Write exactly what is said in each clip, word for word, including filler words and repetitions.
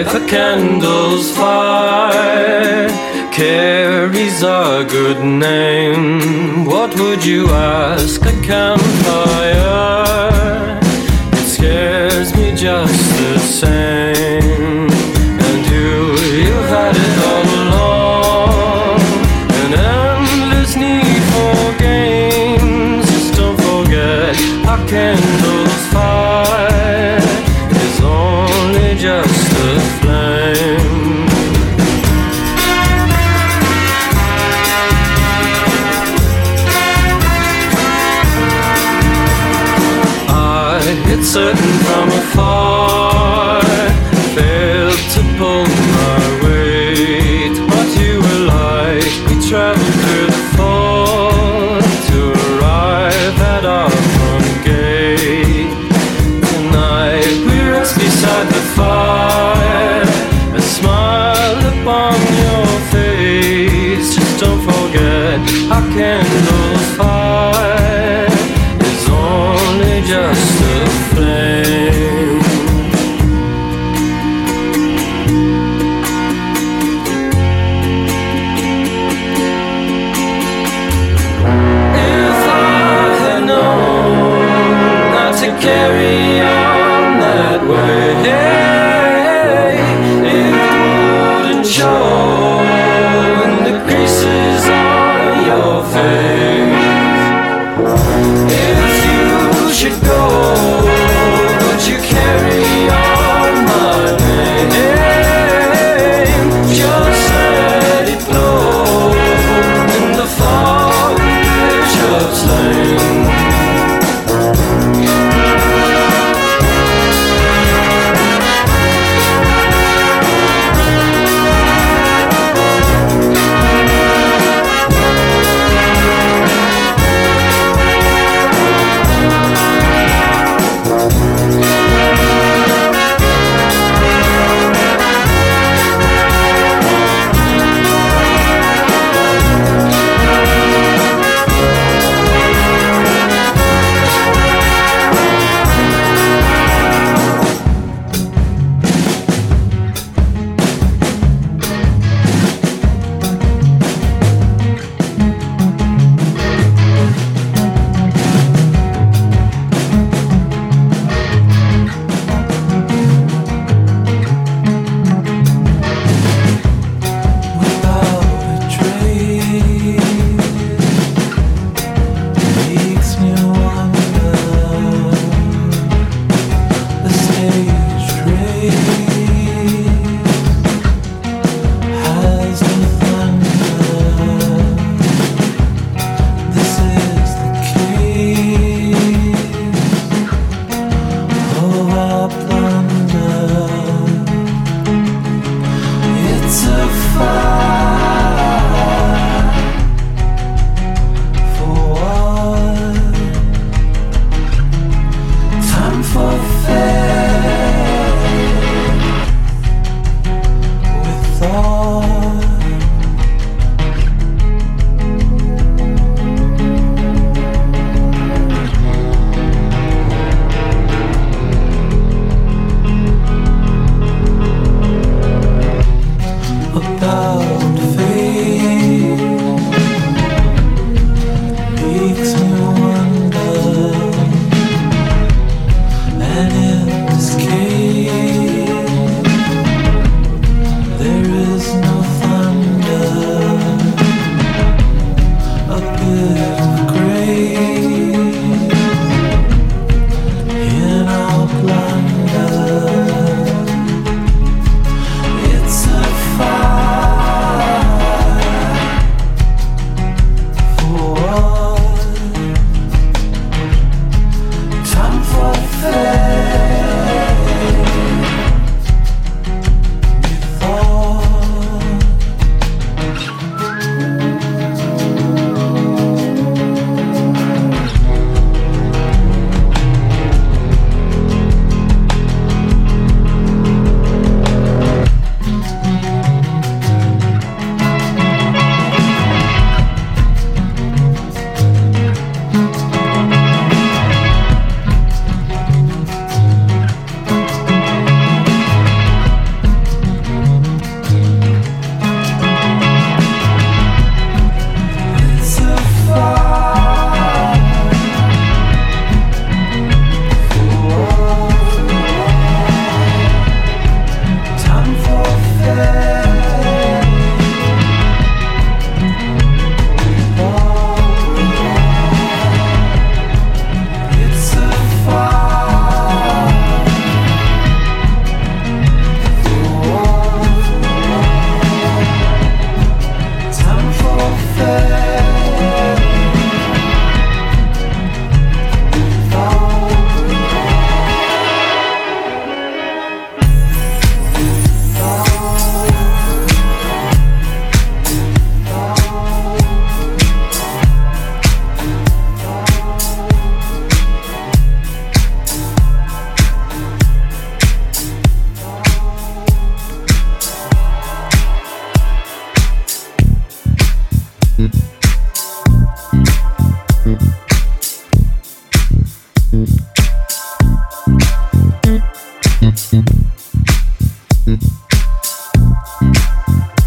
A candle's fire carries a good name. What would you ask a campfire? It scares me just the same. And you, you've had it all along. An endless need for games. Just don't forget a candle's fire is only just a flame. It's certain from afar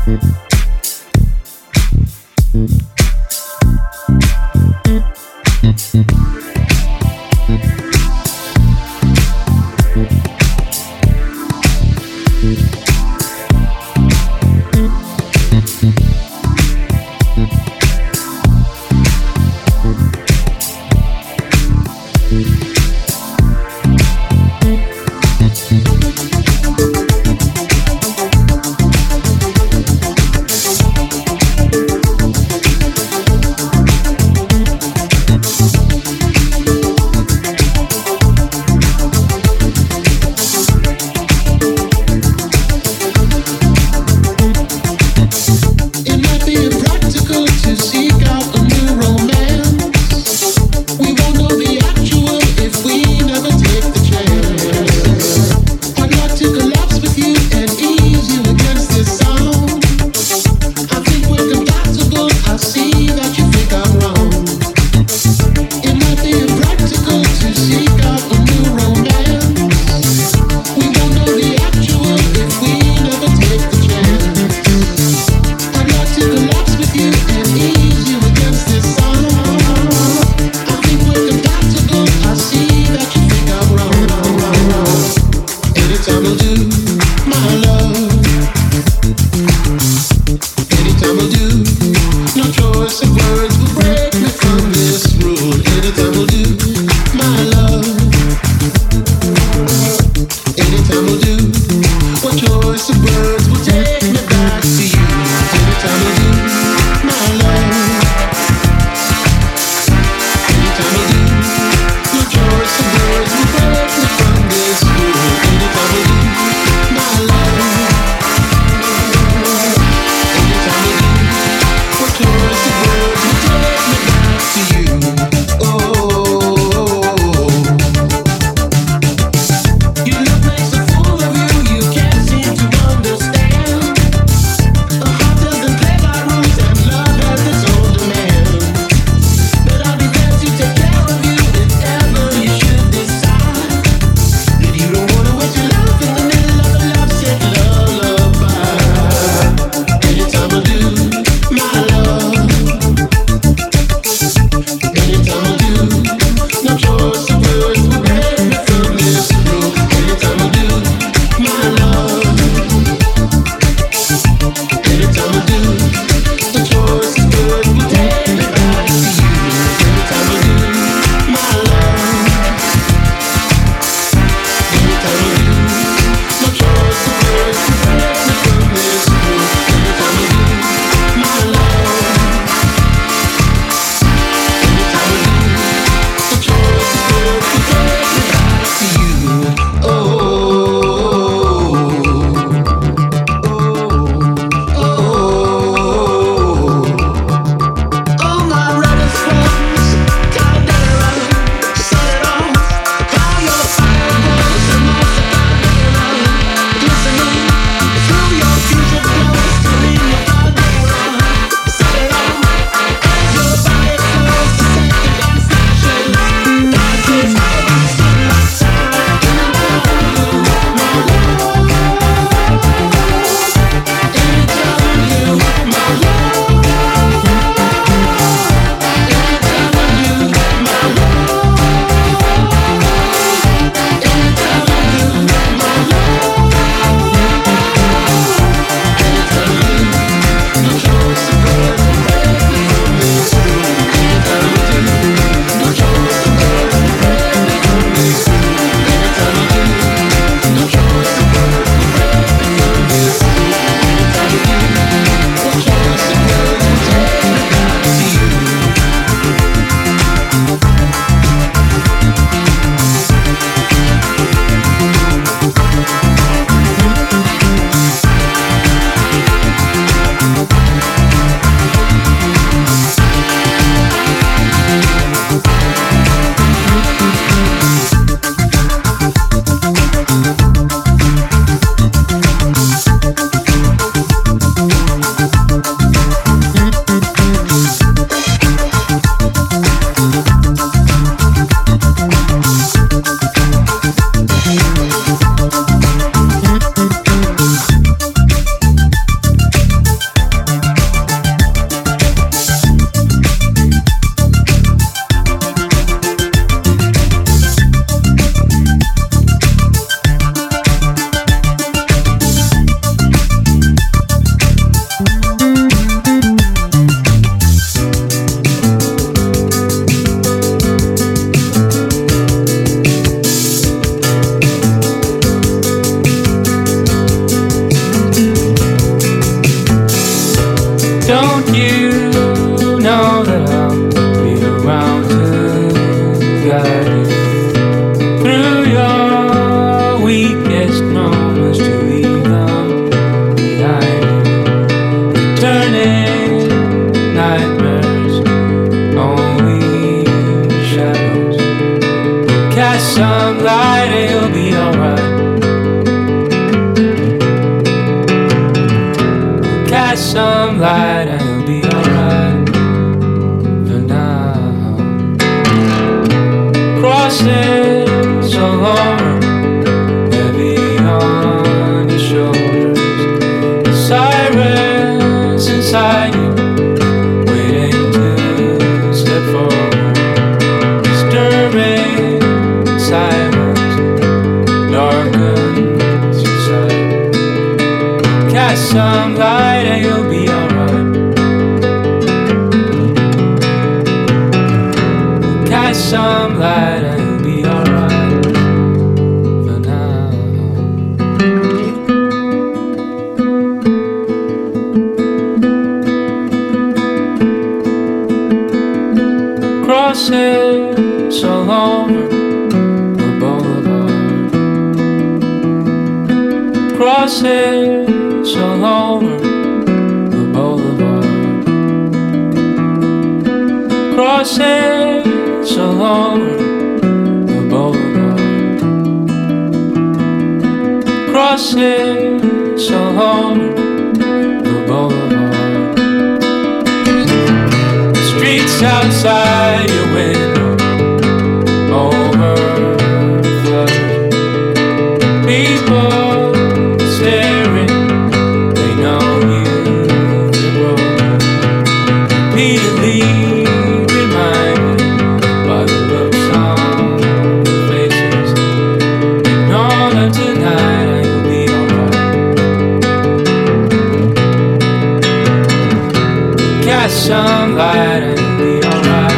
You look makes a fool of you, you can't seem to understand. some light and you'll be alright for now. Crosses all over, heavy on your shoulders. Sirens inside you, waiting to step forward. Disturbing silence darkens your sight. Cast some light and you'll be alright. Cast some light and you'll be alright for now. Crosses all over the boulevard. Crosses all over the boulevard. Crosses all over the boulevard. Crosses all over the boulevard. The streets outside your window overflow. People staring, they know you've been broken. Repeatedly reminded by the looks on their faces. Ignore them tonight and you'll be alright. Cast some light and you'll be alright.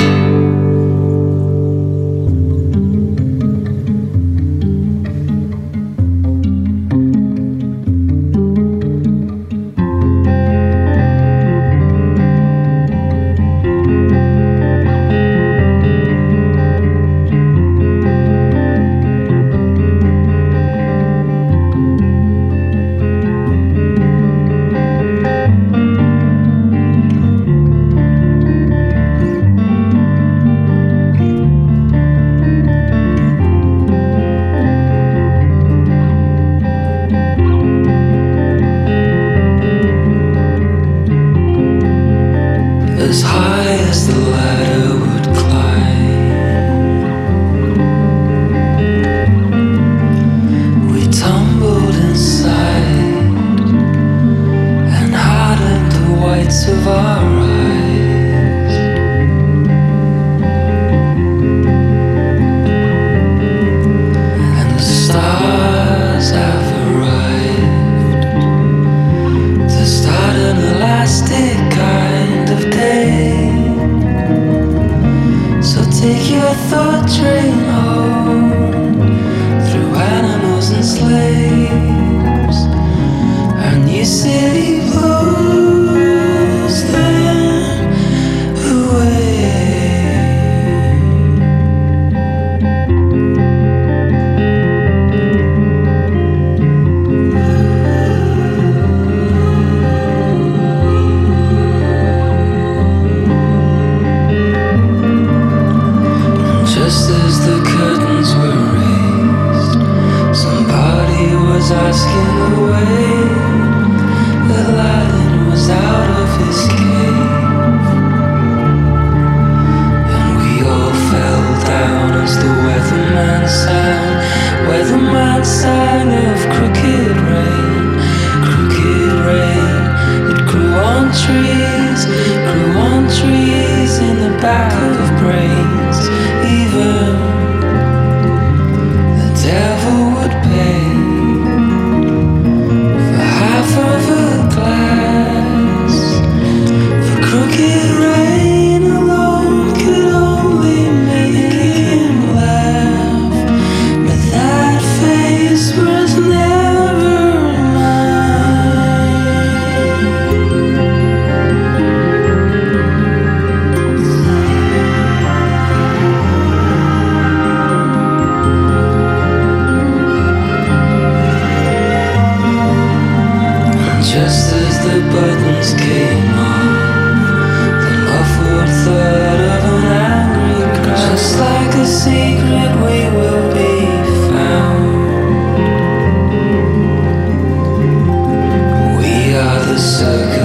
As high as the ladder would climb, we tumbled inside and hardened the whites of our eyes. And the stars have arrived to start an elastic kind of day. So take your thought train home through animals and slaves. Our new city blows them away. Just as the curtains were raised, somebody was asking the way. Aladdin was out of his cave, and we all fell down as the weatherman sang. Weatherman sang of crooked rain, crooked rain that grew on trees, grew on trees in the back of brains. Even the devil would pay for half of a glass. For crooked rain alone could only make him laugh, but that face was never mine. Just as the buttons came off, the muffled thud of an angry crowd. Just like a secret we will be found. We are the circus.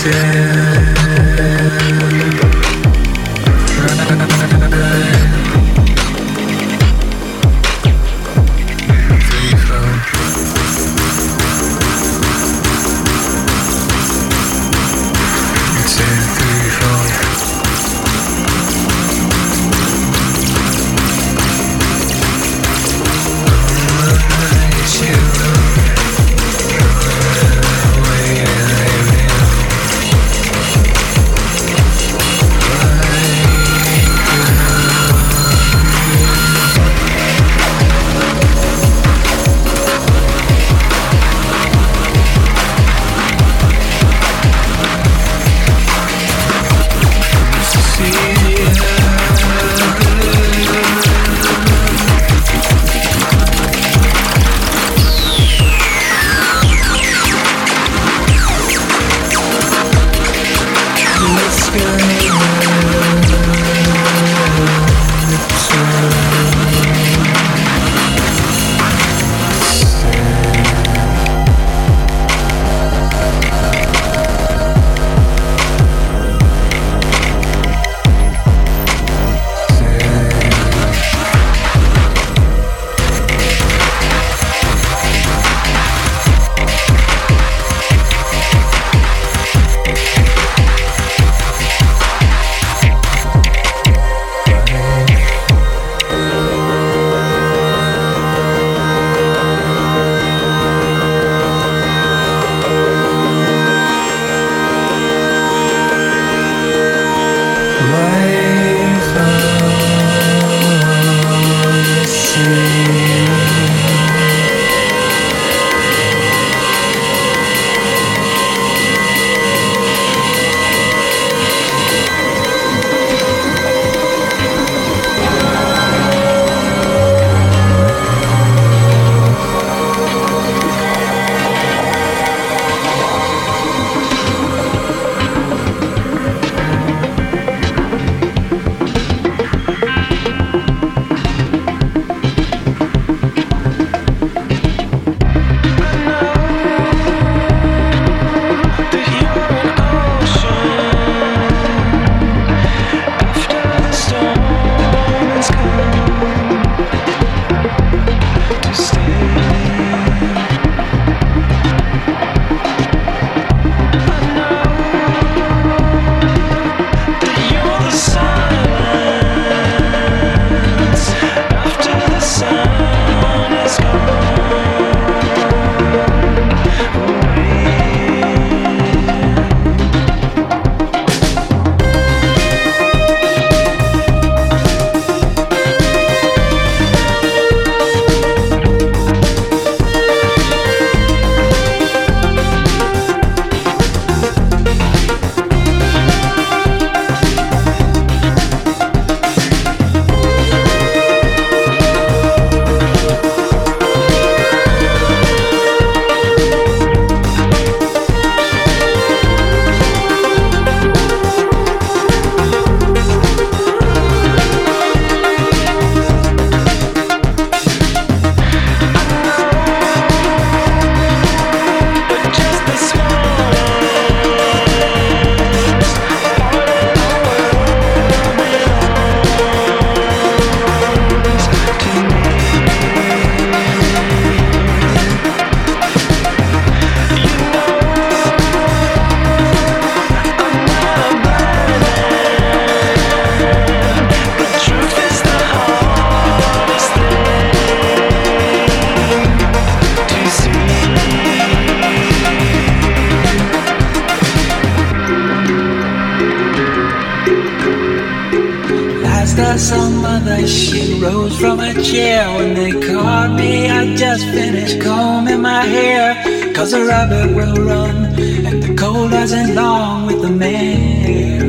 Some mother, she rose from her chair. When they called me, I just finished combing my hair. Cause a rabbit will run, and the cold doesn't long with the mare.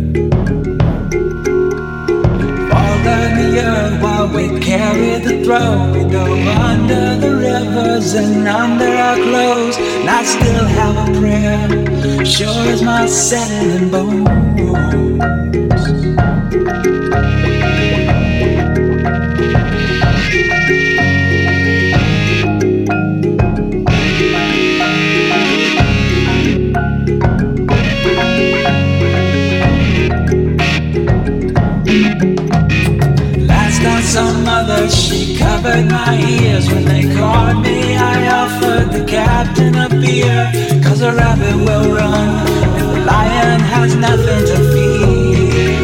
Fall on the earth while we carry the throne. We go under the rivers and under our clothes. And I still have a prayer, sure as my settling bones. covered my ears when they caught me. I offered the captain a beer, cause a rabbit will run and the lion has nothing to fear.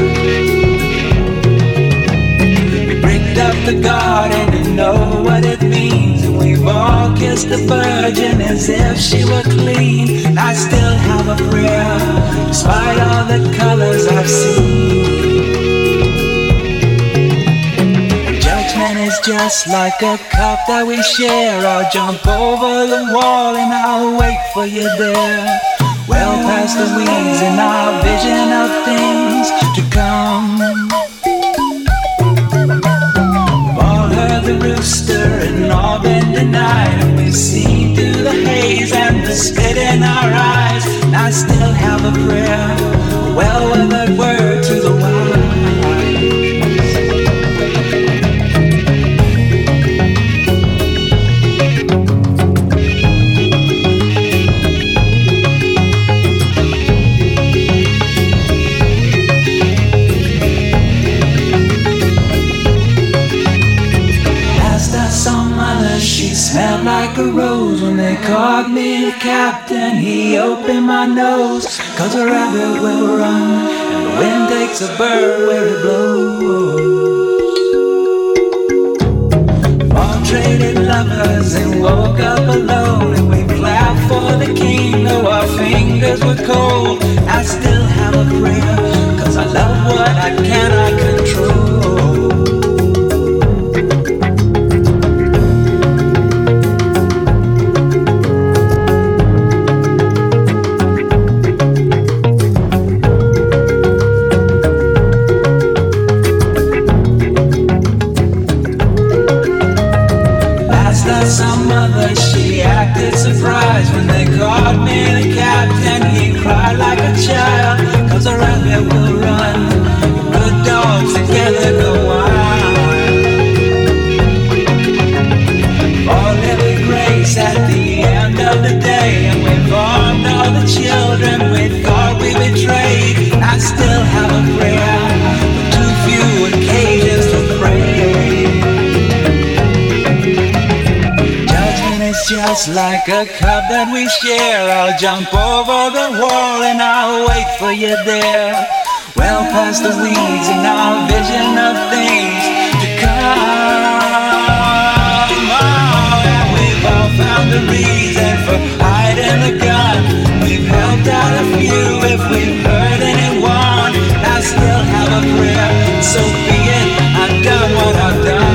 We bricked up the garden and know what it means, and we've all kissed the virgin as if she were clean. And I still have a prayer, despite all the colors I've seen. It's just like a cup that we share. I'll jump over the wall and I'll wait for you there. Well past the weeds and our vision of things to come. We've all heard the rooster and all been denied, and we've seen through the haze and the spit in our eyes. And I still have a prayer, a well-weathered word to the wise. She smelled like a rose when they called me the captain. He opened my nose, cause a rabbit will run and the wind takes a bird where it blows. All traded lovers and woke up alone, and we clapped for the king though our fingers were cold. I still have a prayer, cause I love what I cannot control. Some mother, she acted surprised when they called me the captain. He cried like a child, cause a rabbit will run, good dogs together go wild. All living grace at the end of the day, and we've armed all the children we thought we betrayed. I still have a prayer, but too few occasions to pray. It's just like a cup that we share. I'll jump over the wall and I'll wait for you there. Well past the weeds and our vision of things to come. Oh, and we've all found a reason for hiding the gun. We've helped out a few if we've hurt anyone. I still have a prayer, so be it. I've done what I've done.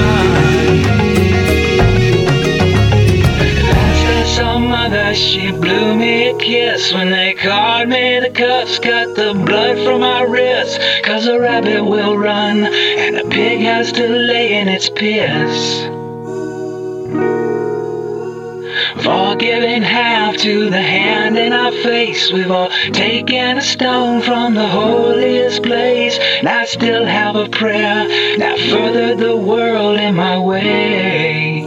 She blew me a kiss when they called me the cuffs, cut the blood from my wrists, cause a rabbit will run and a pig has to lay in its piss. We've all given half to the hand in our face. We've all taken a stone from the holiest place, and I still have a prayer that furthered the world in my way.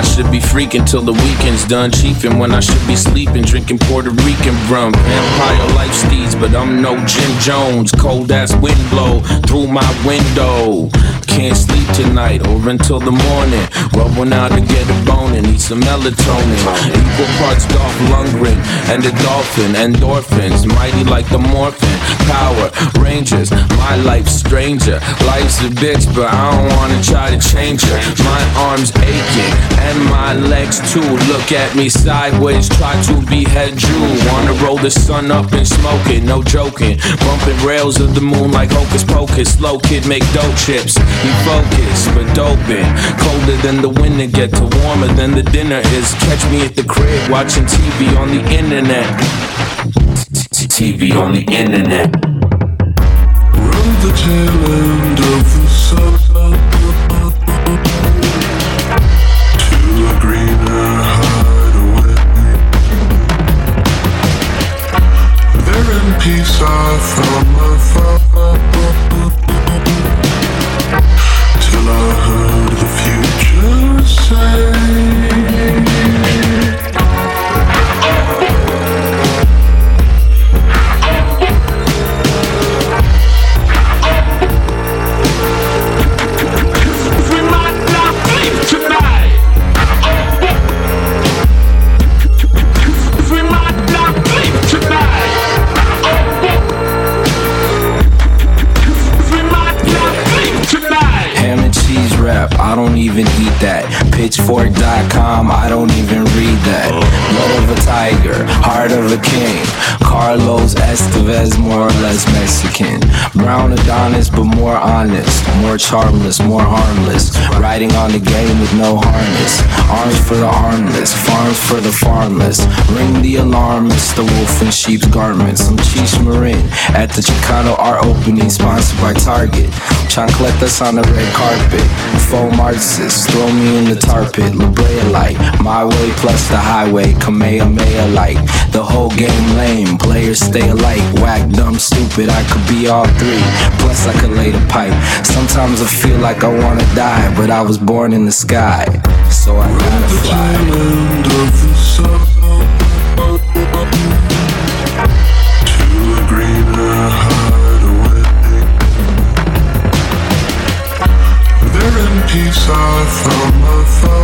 should be freaking till the weekend's done. Chiefing when I should be sleeping, drinking Puerto Rican rum. Vampire life steeds, but I'm no Jim Jones. Cold ass wind blow through my window. Can't sleep tonight or until the morning. Rub one out to get a bone and eat some melatonin. Equal parts Dolph Lundgren and the dolphin. Endorphins, mighty like the morphin. Power Rangers, my life's stranger. Life's a bitch, but I don't wanna try to change her. My arms aching and my legs too. Look at me sideways, try to behead you. Wanna roll the sun up and smoke it, no joking. Bumping rails of the moon like hocus pocus. Slow kid make dough chips. You focus, but doping. Colder than the winter get to warmer than the dinner is. Catch me at the crib watching T V on the internet. T V on the internet. Run the tail end of the sun to a greener hideaway. There in peace I found my father, till I heard the future say, I don't even eat that. Pitchfork dot com, I don't even read that. Blood of a tiger, heart of a king. Carlos Estevez, more or less Mexican. Brown Adonis, but more honest. More charmless, more harmless. Riding on the game with no harness. Arms for the armless, farms for the farmless. Ring the alarm, Mister Wolf in sheep's garments. I'm Cheech Marin at the Chicano art opening, sponsored by Target. Chancletas on the red carpet. Faux Marxists, throw me in the tar pit. La Brea light, my way plus the highway. Kamehameha like, the whole game lame. Players stay alike, whack, dumb, stupid. I could be all three, plus I could lay the pipe. Sometimes I feel like I wanna die, but I was born in the sky, so I gotta fly. the end of the sun to a greener hideaway. There in peace I found my father.